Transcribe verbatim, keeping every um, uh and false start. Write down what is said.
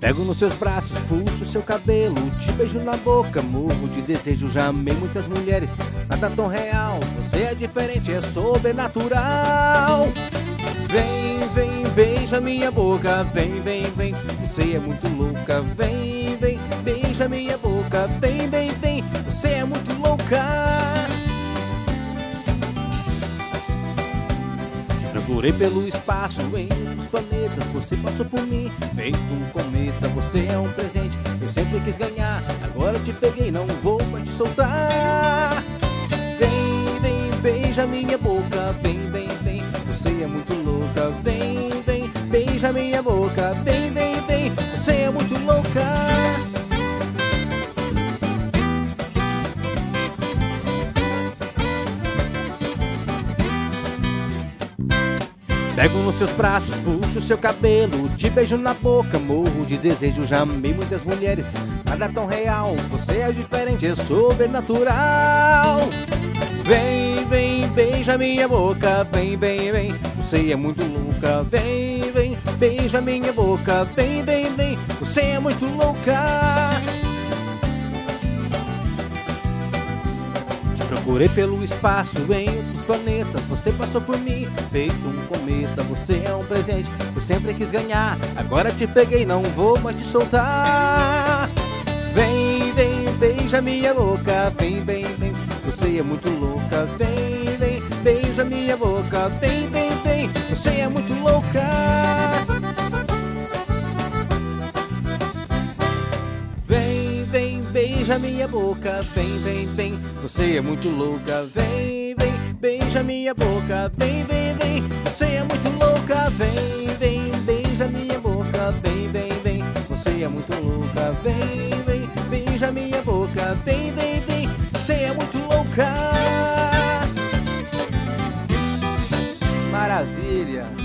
Pego nos seus braços, puxo seu cabelo, te beijo na boca, morro de desejo. Já amei muitas mulheres, nada tão real. Você é diferente, é sobrenatural. Vem, vem, beija minha boca, vem, vem, vem. Você é muito louca, vem, vem, beija minha boca, vem, vem, vem. Você é muito louca. Procurei pelo espaço, entre os planetas, você passou por mim, feito um cometa. Você é um presente, eu sempre quis ganhar. Agora eu te peguei, não vou mais te soltar. Vem, vem, beija minha boca, vem, vem, vem. Você é muito louca, vem, vem, beija minha boca, vem, vem, vem. Você é muito louca. Pego nos seus braços, puxo seu cabelo, te beijo na boca, morro de desejo. Já amei muitas mulheres, nada tão real. Você é diferente, é sobrenatural. Vem, vem, beija minha boca, vem, vem, vem. Você é muito louca, vem, vem, beija minha boca, vem, vem, vem. Você é muito louca. Procurei pelo espaço, em outros planetas, você passou por mim, feito um cometa. Você é um presente, eu sempre quis ganhar. Agora te peguei, não vou mais te soltar. Vem, vem, beija minha boca, vem, vem, vem. Você é muito louca, vem, vem, beija minha boca, vem, vem, vem. Você é muito louca. Beija minha boca, vem, vem, vem. Você é muito louca, vem, vem. Beija minha boca, vem, vem, vem. Você é muito louca, vem, vem. Beija minha boca, vem, vem, vem. Você é muito louca, vem, vem. Beija minha boca, vem, vem, vem. Você é muito louca. Maravilha.